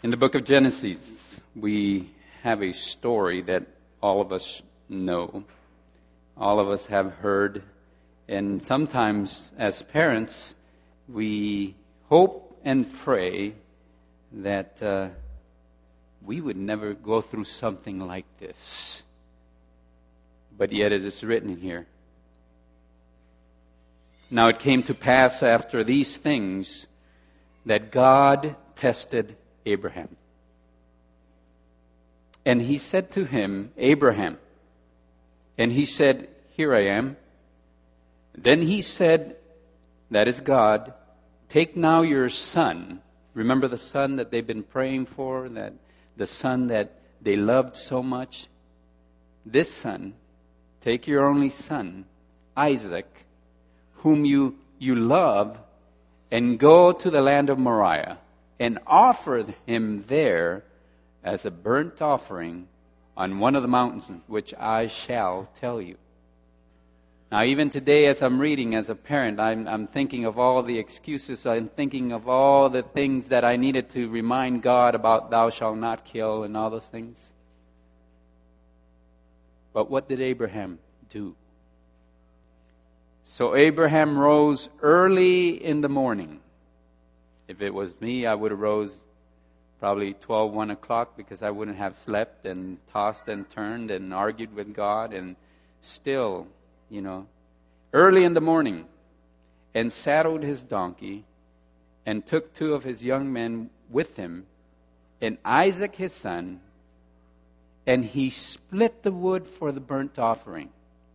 In the book of Genesis, we have a story that all of us know, all of us have heard, and sometimes as parents, we hope and pray that we would never go through something like this. But yet it is written here. Now it came to pass after these things that God tested Abraham. And he said to him, Abraham. And he said, Here I am. Then he said, that is God, take now your son. Remember the son that they've been praying for, that the son that they loved so much? This son, take your only son, Isaac, whom you love, and go to the land of Moriah, and offer him there as a burnt offering on one of the mountains which I shall tell you. Now, even today, as I'm reading as a parent, I'm thinking of all the excuses. I'm thinking of all the things that I needed to remind God about thou shalt not kill and all those things. But what did Abraham do? So Abraham rose early in the morning. If it was me, I would have rose probably 1 o'clock because I wouldn't have slept and tossed and turned and argued with God and still, early in the morning, and saddled his donkey and took 2 of his young men with him and Isaac his son, and he split the wood for the burnt offering.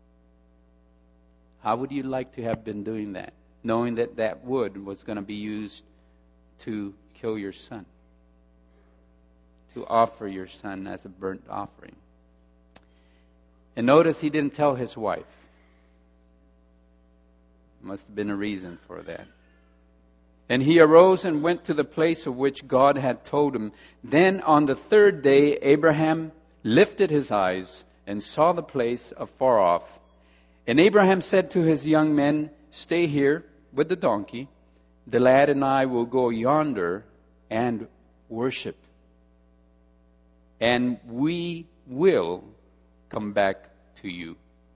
How would you like to have been doing that, knowing that that wood was going to be used to kill your son, to offer your son as a burnt offering? And notice he didn't tell his wife. Must have been a reason for that. And he arose and went to the place of which God had told him. Then on the 3rd day, Abraham lifted his eyes and saw the place afar off. And Abraham said to his young men, Stay here with the donkey. The lad and I will go yonder and worship. And we will come back to you.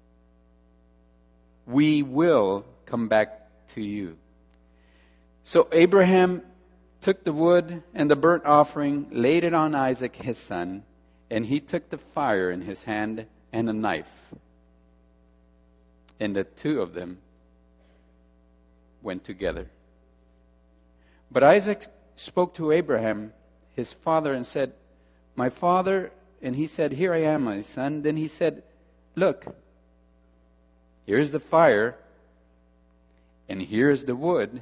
We will come back to you. So Abraham took the wood and the burnt offering, laid it on Isaac his son, and he took the fire in his hand and a knife. And the 2 of them went together. But Isaac spoke to Abraham, his father, and said, My father. And he said, Here I am, my son. Then he said, Look, here's the fire, and here's the wood.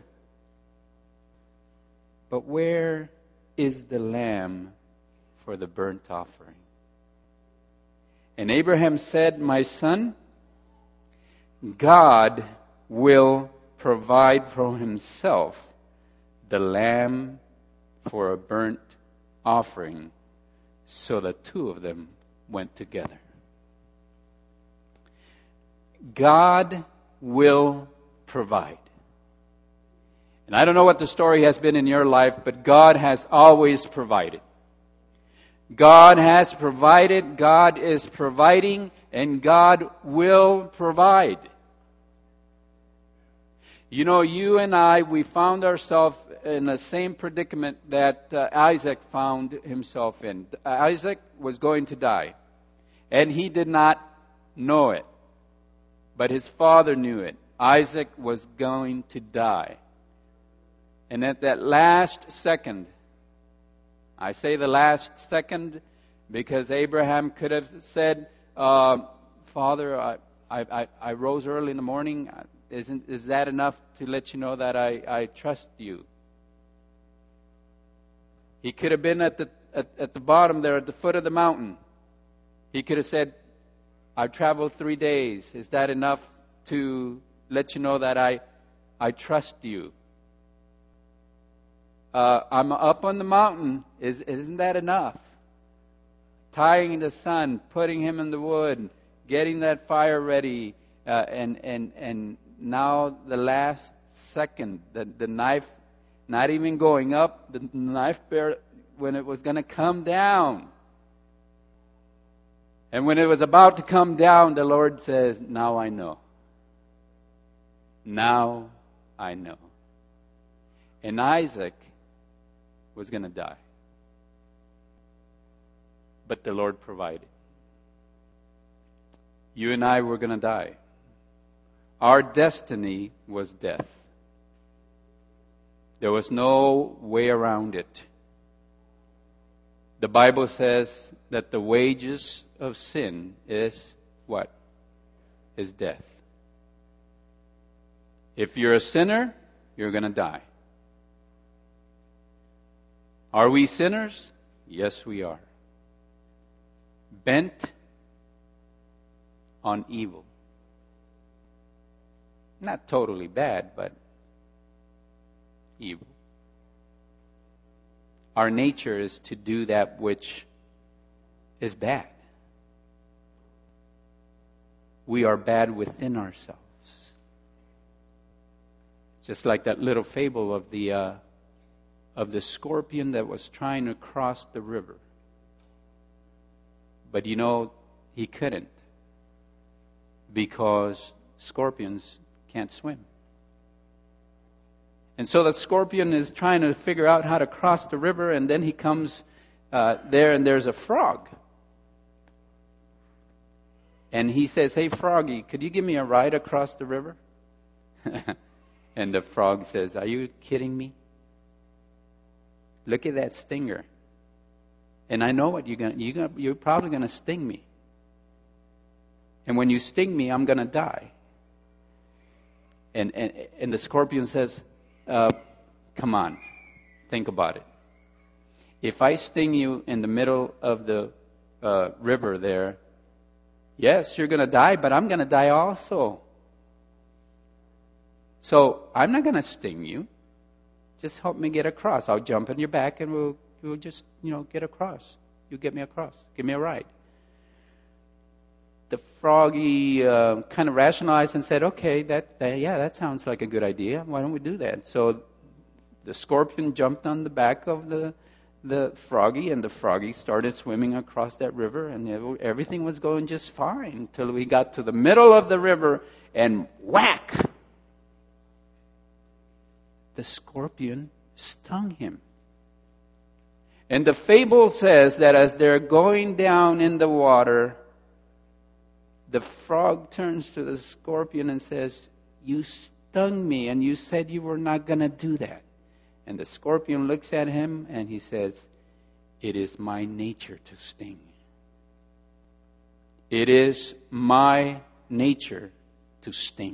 But where is the lamb for the burnt offering? And Abraham said, My son, God will provide for himself the lamb for a burnt offering. So the 2 of them went together. God will provide. And I don't know what the story has been in your life, but God has always provided. God has provided, God is providing, and God will provide. You and I, we found ourselves in the same predicament that Isaac found himself in. Isaac was going to die, and he did not know it, but his father knew it. Isaac was going to die. And at that last second, I say the last second because Abraham could have said, Father, I rose early in the morning. Is that enough to let you know that I trust you? He could have been at the bottom there, at the foot of the mountain. He could have said, I've traveled 3 days. Is that enough to let you know that I trust you? I'm up on the mountain. Isn't that enough? Tying the son, putting him in the wood, getting that fire ready, and now the last second, the knife not even going up, the knife when it was going to come down. And when it was about to come down, the Lord says, now I know. Now I know. And Isaac was going to die. But the Lord provided. You and I were going to die. Our destiny was death. There was no way around it. The Bible says that the wages of sin is what? Is death. If you're a sinner, you're going to die. Are we sinners? Yes, we are. Bent on evil. Not totally bad, but evil. Our nature is to do that which is bad. We are bad within ourselves. Just like that little fable of the scorpion that was trying to cross the river. But you know, he couldn't, because scorpions can't swim. And so the scorpion is trying to figure out how to cross the river, and then he comes there, and there's a frog. And he says, "Hey, froggy, could you give me a ride across the river?" And the frog says, "Are you kidding me? Look at that stinger. And I know what you're probably going to sting me. And when you sting me, I'm going to die." And the scorpion says, "Come on, think about it. If I sting you in the middle of the river there, yes, you're going to die, but I'm going to die also. So I'm not going to sting you. Just help me get across. I'll jump on your back and we'll just, get across. You get me across. Give me a ride." The froggy kind of rationalized and said, "Okay, that sounds like a good idea. Why don't we do that?" So the scorpion jumped on the back of the froggy, and the froggy started swimming across that river, and everything was going just fine until we got to the middle of the river, and whack! The scorpion stung him. And the fable says that as they're going down in the water, the frog turns to the scorpion and says, "You stung me, and you said you were not going to do that." And the scorpion looks at him and he says, "It is my nature to sting. It is my nature to sting."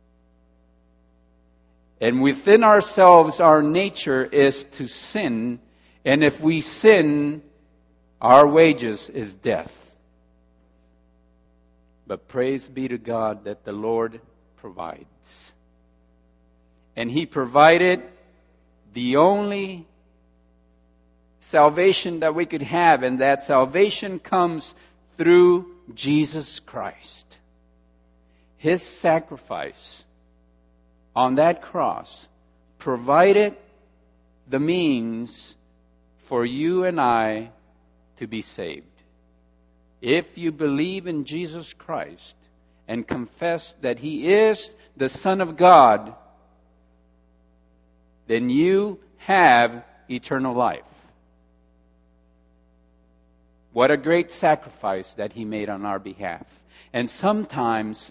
And within ourselves, our nature is to sin. And if we sin, our wages is death. But praise be to God that the Lord provides. And He provided the only salvation that we could have, and that salvation comes through Jesus Christ. His sacrifice on that cross provided the means for you and I to be saved. If you believe in Jesus Christ and confess that He is the Son of God, then you have eternal life. What a great sacrifice that He made on our behalf. And sometimes,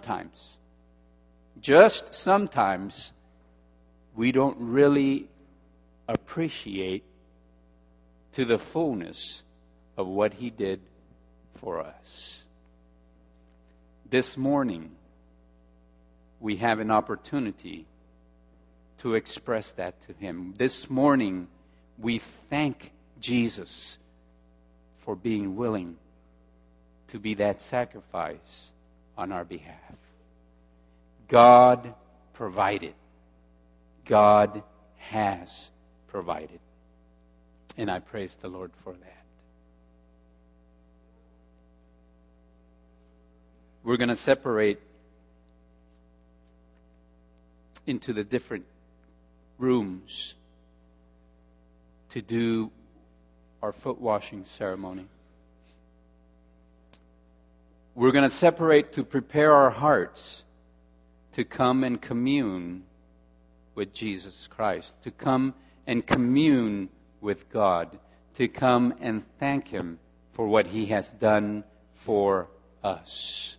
just sometimes, we don't really appreciate to the fullness of what He did for us. This morning, we have an opportunity to express that to Him. This morning, we thank Jesus for being willing to be that sacrifice on our behalf. God provided. God has provided. And I praise the Lord for that. We're going to separate into the different rooms to do our foot washing ceremony. We're going to separate to prepare our hearts to come and commune with Jesus Christ, to come and commune with God, to come and thank Him for what He has done for us.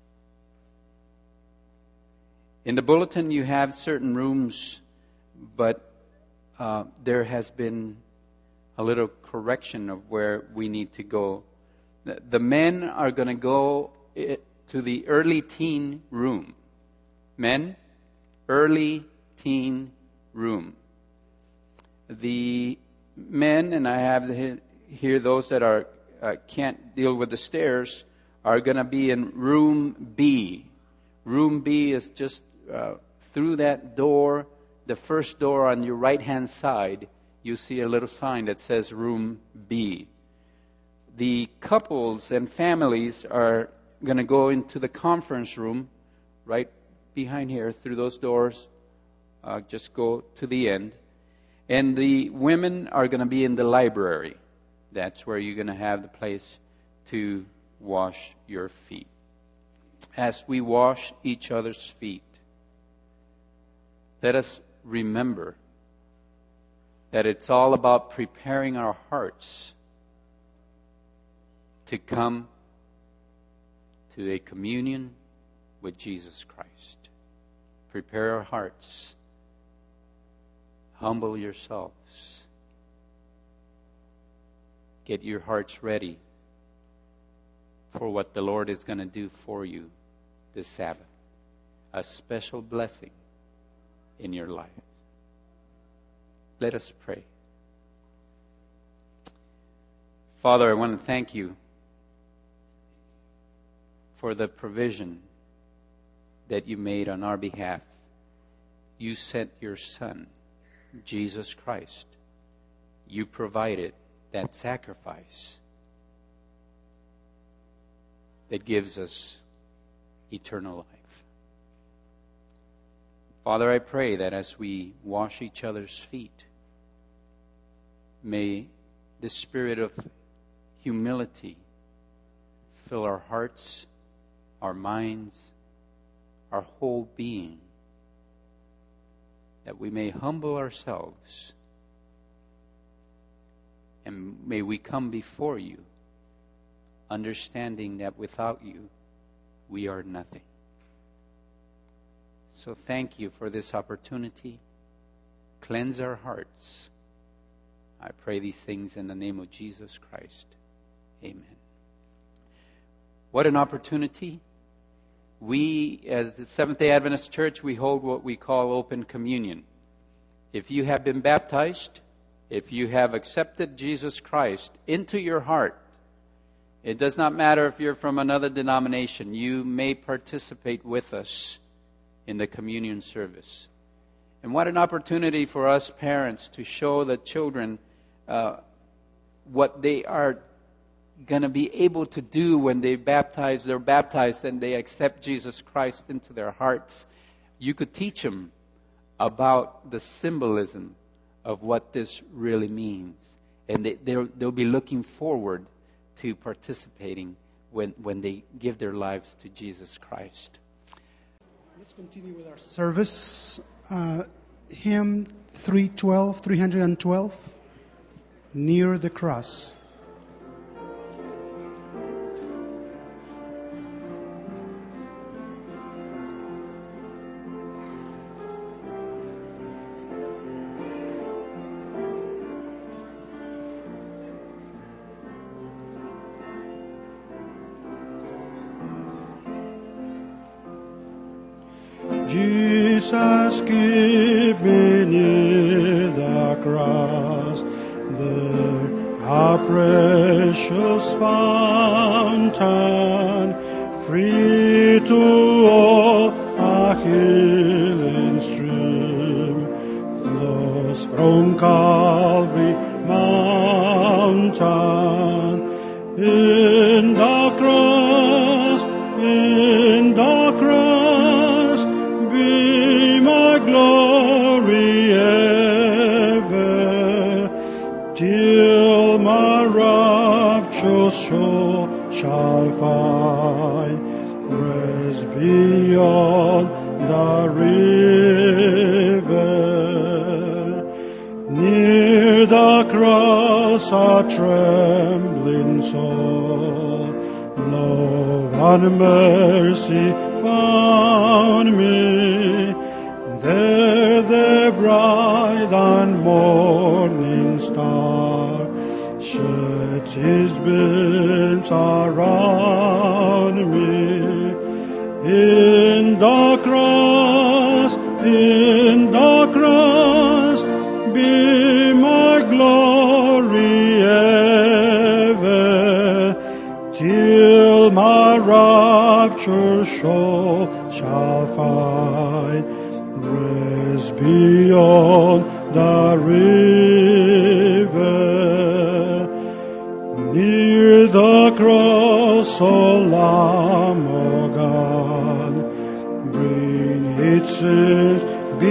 In the bulletin you have certain rooms, but there has been a little correction of where we need to go. The men are going to go to the early teen room. Men, early teen room. The men, and I have here those that are can't deal with the stairs, are going to be in room B. Room B is just through that door, the first door on your right-hand side, you see a little sign that says room B. The couples and families are going to go into the conference room right behind here through those doors. Just go to the end. And the women are going to be in the library. That's where you're going to have the place to wash your feet. As we wash each other's feet, let us remember that it's all about preparing our hearts to come to a communion with Jesus Christ. Prepare our hearts. Humble yourselves. Get your hearts ready for what the Lord is going to do for you this Sabbath. A special blessing in your life. Let us pray. Father, I want to thank you for the provision that you made on our behalf. You sent your Son, Jesus Christ. You provided that sacrifice that gives us eternal life. Father, I pray that as we wash each other's feet, may the spirit of humility fill our hearts, our minds, our whole being, that we may humble ourselves, and may we come before you, understanding that without you, we are nothing. So thank you for this opportunity. Cleanse our hearts. I pray these things in the name of Jesus Christ. Amen. What an opportunity. We, as the Seventh-day Adventist Church, we hold what we call open communion. If you have been baptized, if you have accepted Jesus Christ into your heart, it does not matter if you're from another denomination, you may participate with us in the communion service. And what an opportunity for us parents to show the children what they are going to be able to do when they're baptized and they accept Jesus Christ into their hearts. You could teach them about the symbolism of what this really means. And they'll be looking forward to participating when they give their lives to Jesus Christ. Let's continue with our service. Hymn 312, Near the Cross. Jesus, keep me near the cross, there a precious fountain, free to all a healing stream, flows from Calvary mountain. In the cross, be my glory ever, till till my rapturous soul shall find rest beyond the river. Near the cross a trembling soul, love and mercy found me. There the bright and morning star sheds his beams around me. In the cross, be my glory ever, till my rapture soul shall find rest beyond the river. Near the cross, O Lamb of God, bring its sins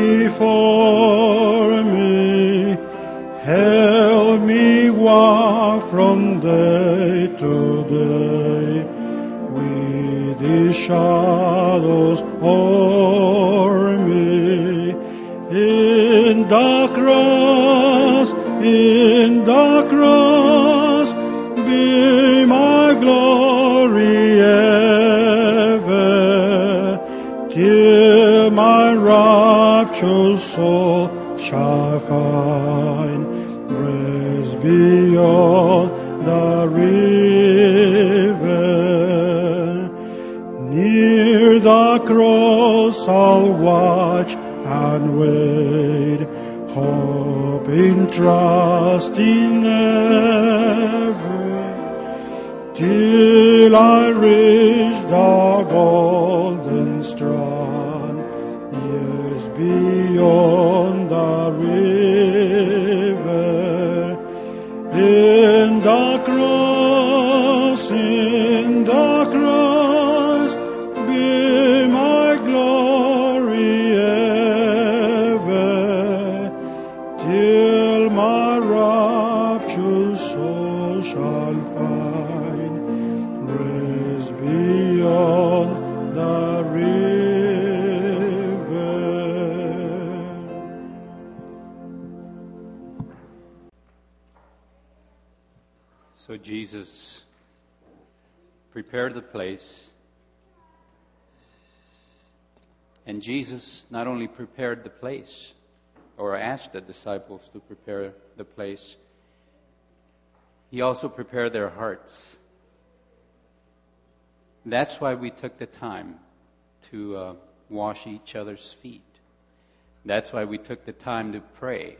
before me. Help me walk from day to day with the shadows o'er me. In the cross, be my glory ever, till my rapturous soul shall find rest beyond the river. Near the cross I'll watch and wait, hoping, trusting ever, till I reach the golden strand, years beyond the river. In the cross, be my glory ever, till my rapturous soul shall find rest beyond the river. So Jesus prepared the place. And Jesus not only prepared the place, or asked the disciples to prepare the place, He also prepared their hearts. That's why we took the time to wash each other's feet. That's why we took the time to pray.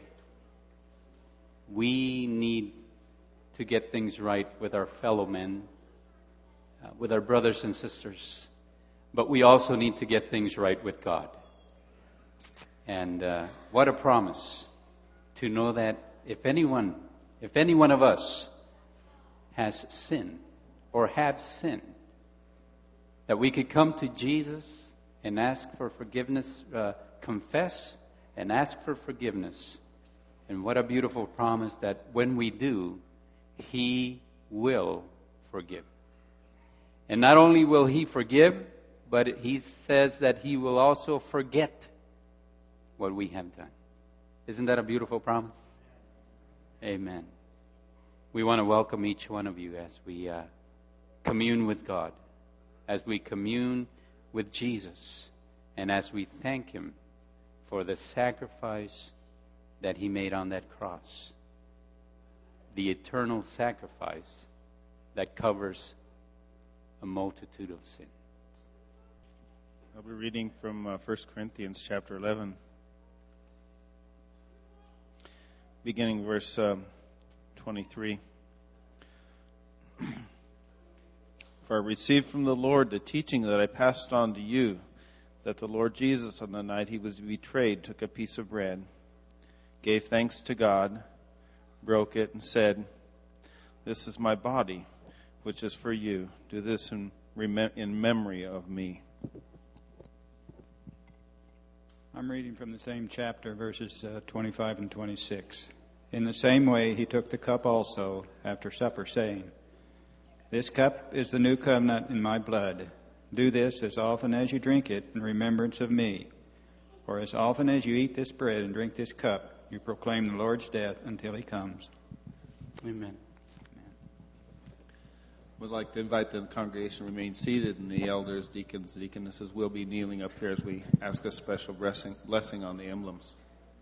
We need to get things right with our fellow men, with our brothers and sisters. But we also need to get things right with God. And what a promise to know that if any one of us has sinned or have sinned, that we could come to Jesus and ask for forgiveness, confess and ask for forgiveness. And what a beautiful promise that when we do, He will forgive. And not only will He forgive, but He says that He will also forget what we have done. Isn't that a beautiful promise? Amen. We want to welcome each one of you as we commune with God, as we commune with Jesus, and as we thank Him for the sacrifice that He made on that cross. The eternal sacrifice that covers a multitude of sins. I'll be reading from 1 Corinthians chapter 11, beginning verse 23. For I received from the Lord the teaching that I passed on to you, that the Lord Jesus, on the night He was betrayed, took a piece of bread, gave thanks to God, broke it, and said, "This is my body, which is for you. Do this in memory of me." I'm reading from the same chapter, verses 25 and 26. In the same way, he took the cup also after supper, saying, "This cup is the new covenant in my blood. Do this as often as you drink it in remembrance of me. For as often as you eat this bread and drink this cup, you proclaim the Lord's death until he comes." Amen. We'd like to invite the congregation to remain seated, and the elders, deacons, deaconesses will be kneeling up here as we ask a special blessing on the emblems.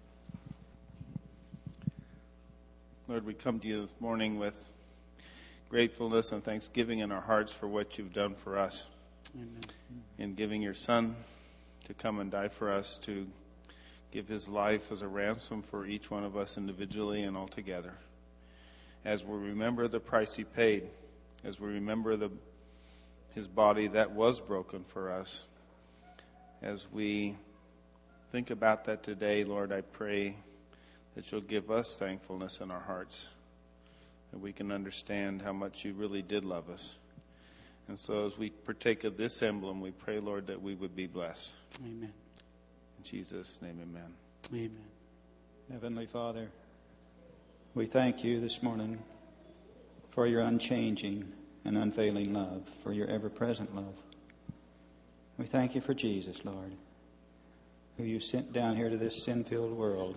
Lord, we come to you this morning with gratefulness and thanksgiving in our hearts for what you've done for us. Amen. In giving your Son to come and die for us, to give his life as a ransom for each one of us individually and altogether. As we remember the price he paid, as we remember his body that was broken for us, as we think about that today, Lord, I pray that you'll give us thankfulness in our hearts, that we can understand how much you really did love us. And so as we partake of this emblem, we pray, Lord, that we would be blessed. Amen. In Jesus' name, amen. Amen. Heavenly Father, we thank you this morning for your unchanging and unfailing love, for your ever-present love. We thank you for Jesus, Lord, who you sent down here to this sin-filled world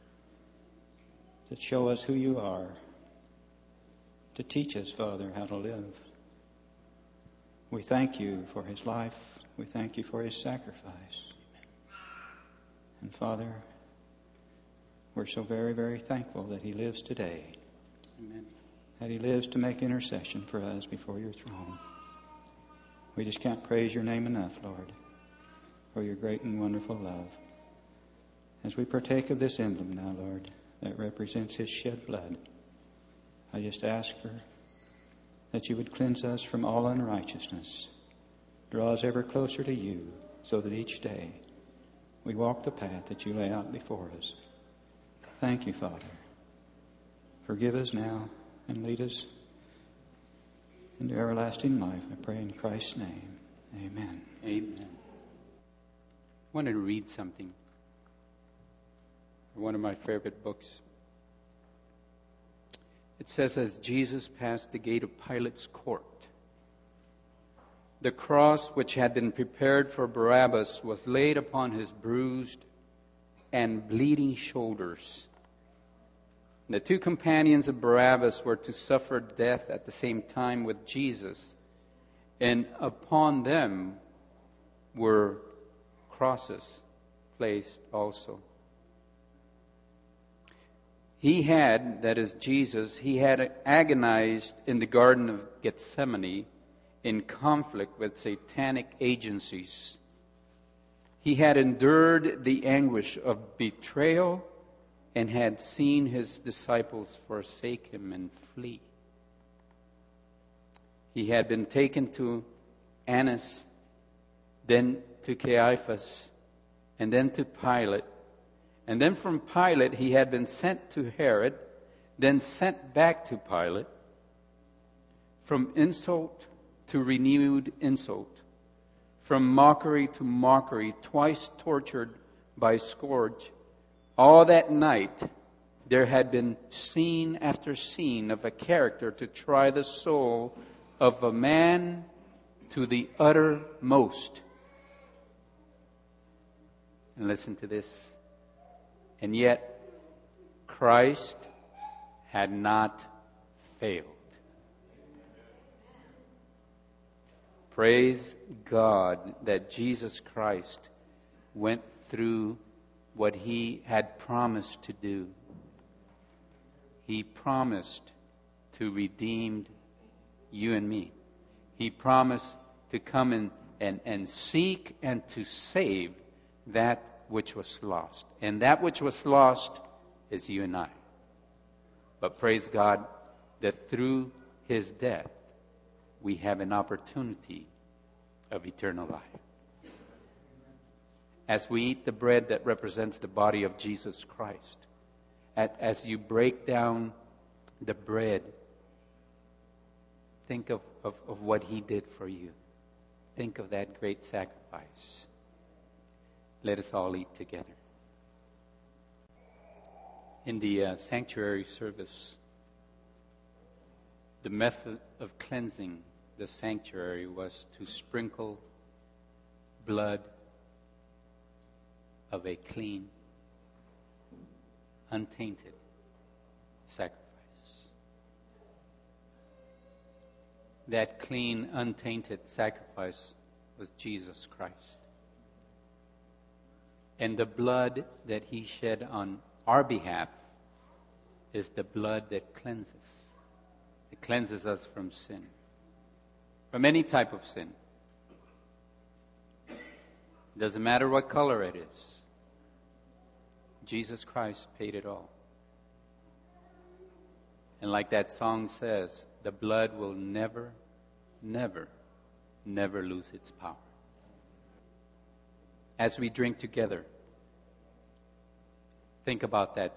to show us who you are, to teach us, Father, how to live. We thank you for his life. We thank you for his sacrifice. And Father, we're so very, very thankful that he lives today. Amen. That he lives to make intercession for us before your throne. We just can't praise your name enough, Lord, for your great and wonderful love. As we partake of this emblem now, Lord, that represents his shed blood, I just ask that you would cleanse us from all unrighteousness, draw us ever closer to you, so that each day we walk the path that you lay out before us. Thank you, Father. Forgive us now and lead us into everlasting life. I pray in Christ's name. Amen. Amen. I wanted to read something. One of my favorite books. It says, as Jesus passed the gate of Pilate's court, the cross which had been prepared for Barabbas was laid upon his bruised and bleeding shoulders. The two companions of Barabbas were to suffer death at the same time with Jesus, and upon them were crosses placed also. He had, that is Jesus, he had agonized in the Garden of Gethsemane in conflict with satanic agencies. He had endured the anguish of betrayal and had seen his disciples forsake him and flee. He had been taken to Annas, then to Caiaphas, and then to Pilate. And then from Pilate he had been sent to Herod, then sent back to Pilate. From insult to renewed insult, from mockery to mockery, twice tortured by scourge. All that night there had been scene after scene of a character to try the soul of a man to the uttermost. And listen to this. And yet, Christ had not failed. Praise God that Jesus Christ went through what he had promised to do. He promised to redeem you and me. He promised to come and seek and to save that which was lost. And that which was lost is you and I. But praise God that through his death, we have an opportunity of eternal life. As we eat the bread that represents the body of Jesus Christ, as you break down the bread, think of what he did for you. Think of that great sacrifice. Let us all eat together. In the sanctuary service, the method of cleansing the sanctuary was to sprinkle blood of a clean, untainted sacrifice. That clean, untainted sacrifice was Jesus Christ. And the blood that He shed on our behalf is the blood that cleanses. It cleanses us from sin, from any type of sin. Doesn't matter what color it is. Jesus Christ paid it all. And like that song says, the blood will never, never, never lose its power. As we drink together, think about that.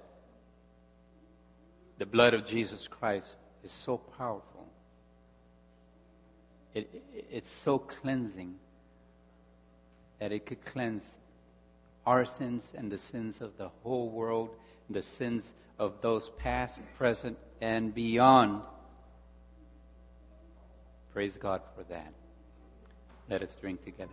The blood of Jesus Christ is so powerful. It's so cleansing that it could cleanse our sins and the sins of the whole world, the sins of those past, present, and beyond. Praise God for that. Let us drink together.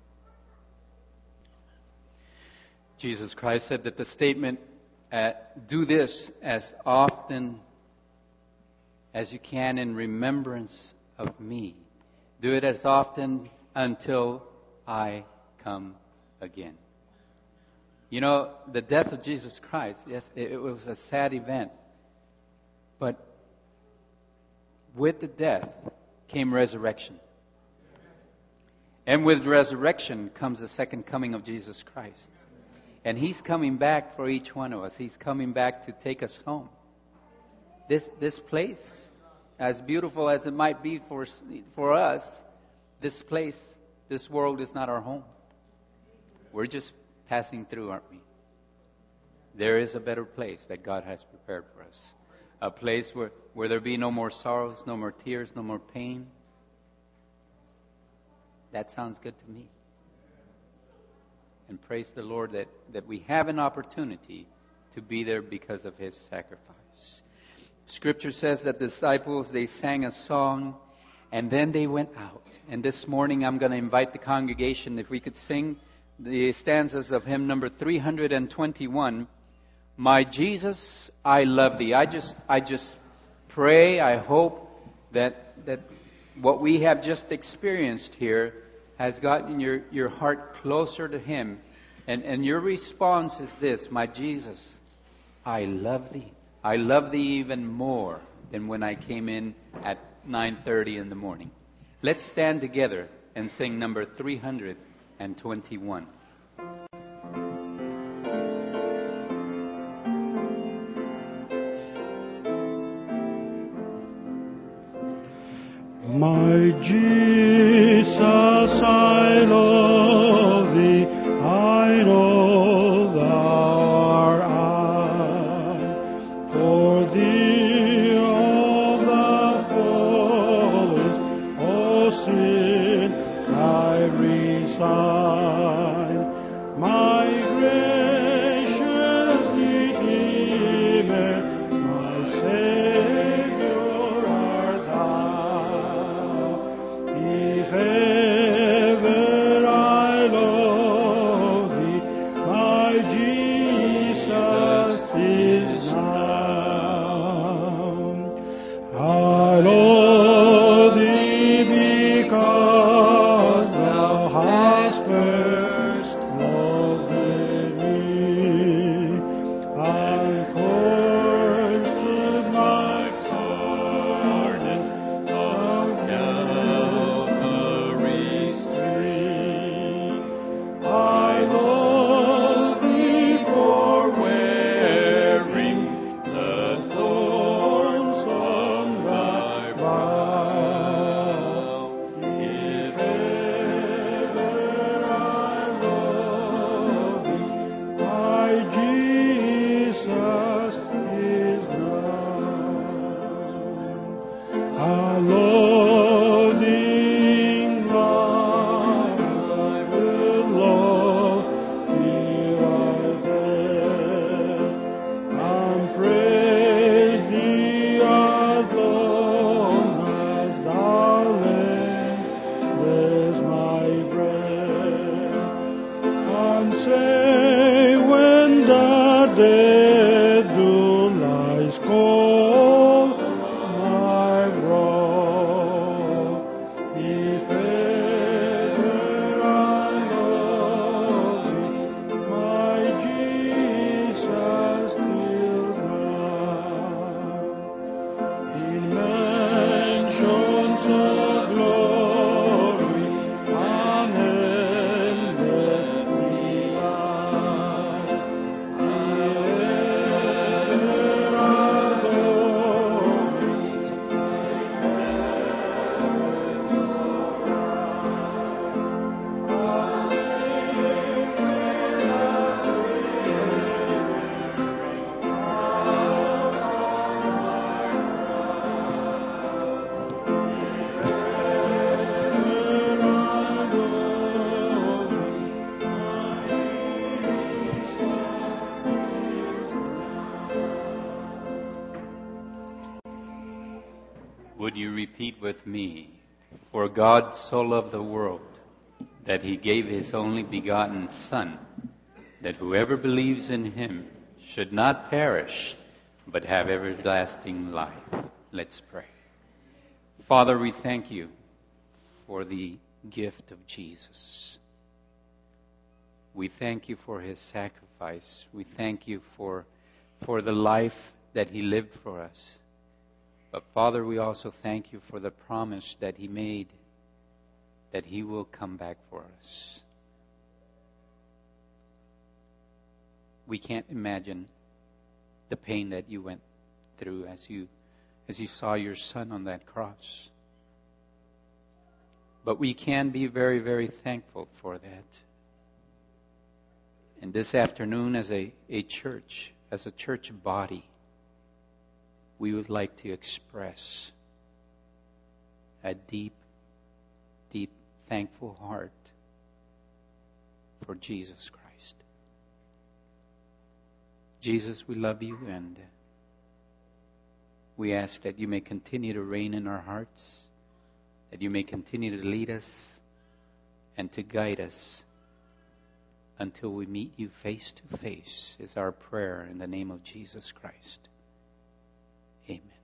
Jesus Christ said that the statement, do this as often as you can in remembrance of me. Do it as often until I come again. You know, the death of Jesus Christ, yes, it was a sad event. But with the death came resurrection. And with resurrection comes the second coming of Jesus Christ. And He's coming back for each one of us. He's coming back to take us home. This place, as beautiful as it might be for us, this place, this world is not our home. We're just passing through, aren't we? There is a better place that God has prepared for us. A place where there be no more sorrows, no more tears, no more pain. That sounds good to me. And praise the Lord that we have an opportunity to be there because of His sacrifice. Scripture says that the disciples, they sang a song and then they went out. And this morning I'm going to invite the congregation, if we could sing the stanzas of hymn number 321, My Jesus, I Love Thee. I just pray, I hope that what we have just experienced here has gotten your heart closer to Him. And your response is this: My Jesus, I love Thee. I love Thee even more than when I came in at 9:30 in the morning. Let's stand together and sing number 321. My Jesus, I love Thee, I know Thou art I. For Thee all Thou fallest, all sin I resign. My gracious Redeemer, my Savior art Thou. If ever I love Thee, my Jesus is now. I love Thee because Thou hast first loved me. I first was my pardon of Calvary's tree. I love Thee for wearing the thorns on Thy brow. If ever I love Thee, my Jesus is now. I love Thee, Lord, I will love Thee right there. I'm Would you repeat with me? For God so loved the world that he gave his only begotten Son, that whoever believes in him should not perish, but have everlasting life. Let's pray. Father, we thank you for the gift of Jesus. We thank you for his sacrifice. We thank you for the life that he lived for us. But Father, we also thank you for the promise that he made, that he will come back for us. We can't imagine the pain that you went through as you saw your Son on that cross. But we can be very, very thankful for that. And this afternoon, as a church, as a church body, we would like to express a deep, deep, thankful heart for Jesus Christ. Jesus, we love you, and we ask that you may continue to reign in our hearts, that you may continue to lead us and to guide us until we meet you face to face, is our prayer in the name of Jesus Christ. Amen.